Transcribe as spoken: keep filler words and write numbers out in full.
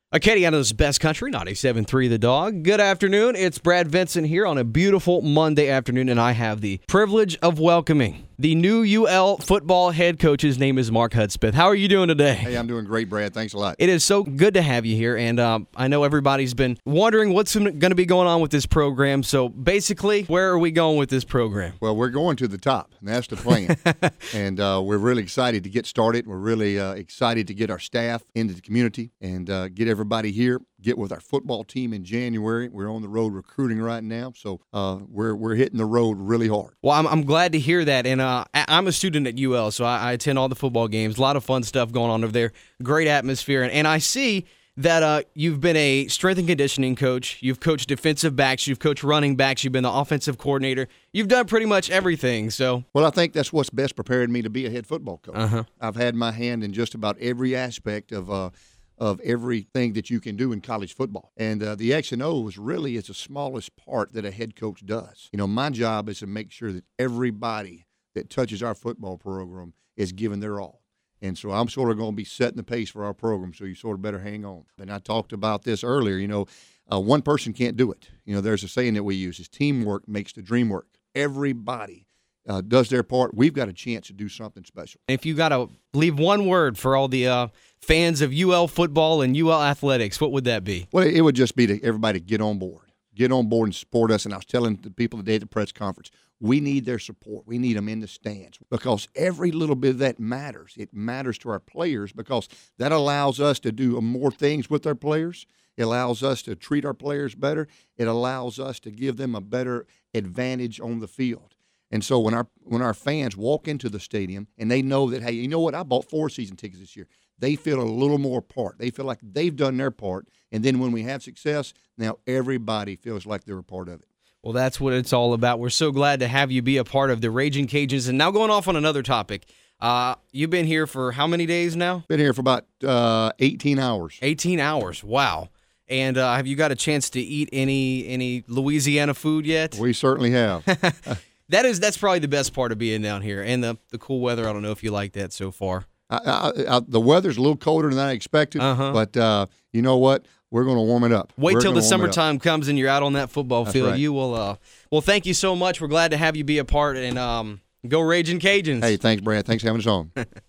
Acadiana's best country, ninety-seven point three The Dog. Good afternoon. It's Brad Vincent here on a beautiful Monday afternoon, and I have the privilege of welcoming the new U L football head coach. His name is Mark Hudspeth. How are you doing today? Hey, I'm doing great, Brad. Thanks a lot. It is so good to have you here, and um, I know everybody's been wondering what's going to be going on with this program. So basically, where are we going with this program? Well, we're going to the top, and that's the plan. and uh, we're really excited to get started. We're really uh, excited to get our staff into the community and uh, get everybody here. Get with our football team in January. We're on the road recruiting right now, so uh, we're we're hitting the road really hard. Well, I'm I'm glad to hear that, and uh, I'm a student at U L, so I, I attend all the football games. A lot of fun stuff going on over there. Great atmosphere, and, and I see that uh, you've been a strength and conditioning coach. You've coached defensive backs. You've coached running backs. You've been the offensive coordinator. You've done pretty much everything. So, well, I think that's what's best prepared me to be a head football coach. Uh-huh. I've had my hand in just about every aspect of. Uh, of everything that you can do in college football. And uh, the X and O's really is the smallest part that a head coach does. You know, my job is to make sure that everybody that touches our football program is giving their all. And so I'm sort of going to be setting the pace for our program, so you sort of better hang on. And I talked about this earlier, you know, uh, one person can't do it. You know, there's a saying that we use is teamwork makes the dream work. Everybody Uh, does their part. We've got a chance to do something special. If you got to leave one word for all the uh, fans of U L football and U L athletics, what would that be? Well, it would just be to everybody get on board. Get on board and support us. And I was telling the people today at the press conference, we need their support. We need them in the stands because every little bit of that matters. It matters to our players because that allows us to do more things with our players. It allows us to treat our players better. It allows us to give them a better advantage on the field. And so when our when our fans walk into the stadium and they know that, hey, you know what, I bought four season tickets this year, they feel a little more part. They feel like they've done their part. And then when we have success, now everybody feels like they're a part of it. Well, that's what it's all about. We're so glad to have you be a part of the Raging Cajuns. And now going off on another topic, uh, you've been here for how many days now? Been here for about uh, eighteen hours. eighteen hours, wow. And uh, have you got a chance to eat any any Louisiana food yet? We certainly have. That is, that's probably the best part of being down here, and the the cool weather. I don't know if you like that so far. I, I, I, the weather's a little colder than I expected, uh-huh. but uh, you know what? We're going to warm it up. Wait We're till the summertime warm comes and you're out on that football That's field. right. You will. Uh, well, thank you so much. We're glad to have you be a part, and um, go Raging Cajuns. Hey, thanks, Brad. Thanks for having us on.